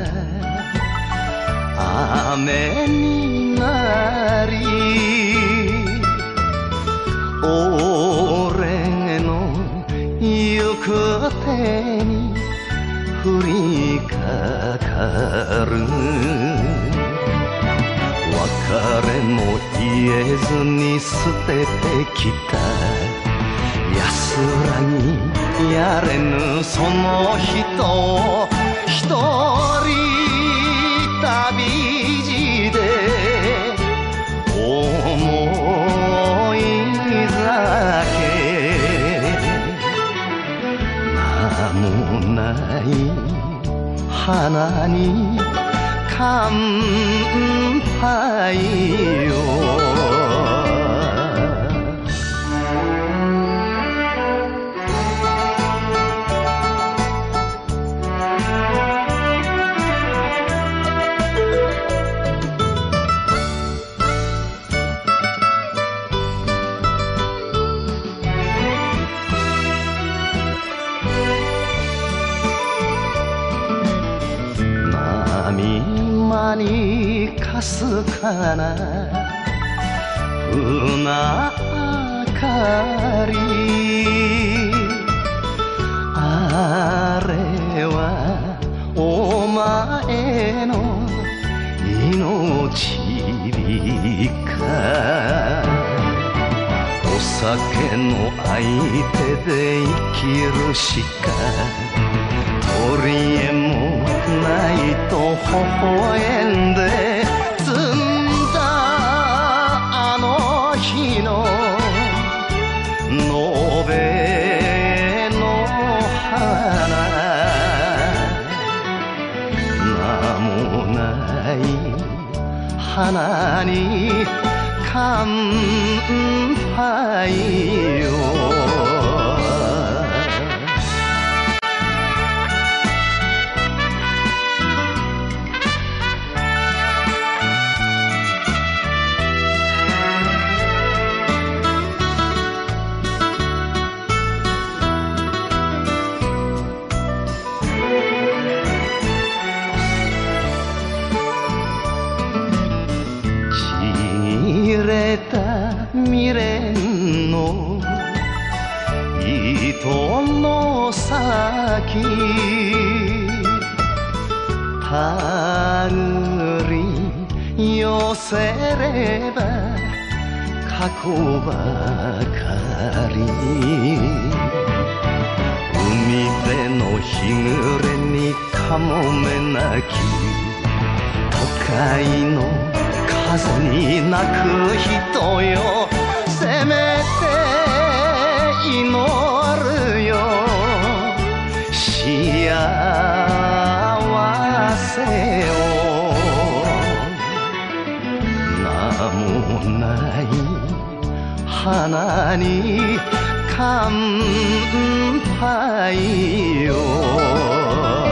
雨になり俺の行く手に降りかかる別れも言えずに捨ててきた安らぎやれぬその人を一人旅路で思い酒名もない花に乾杯よ間にかすかな船明かりあれはお前の命火かお酒の相手で生きるしか取り柄もないと微笑んで摘んだあの日の延べの花名もない花に乾杯よ切れた未練の糸の先たぐり寄せれば過去ばかり海辺の日暮れにかもめなき都会の風に泣く人よせめて祈るよ幸せを名もない花に乾杯よ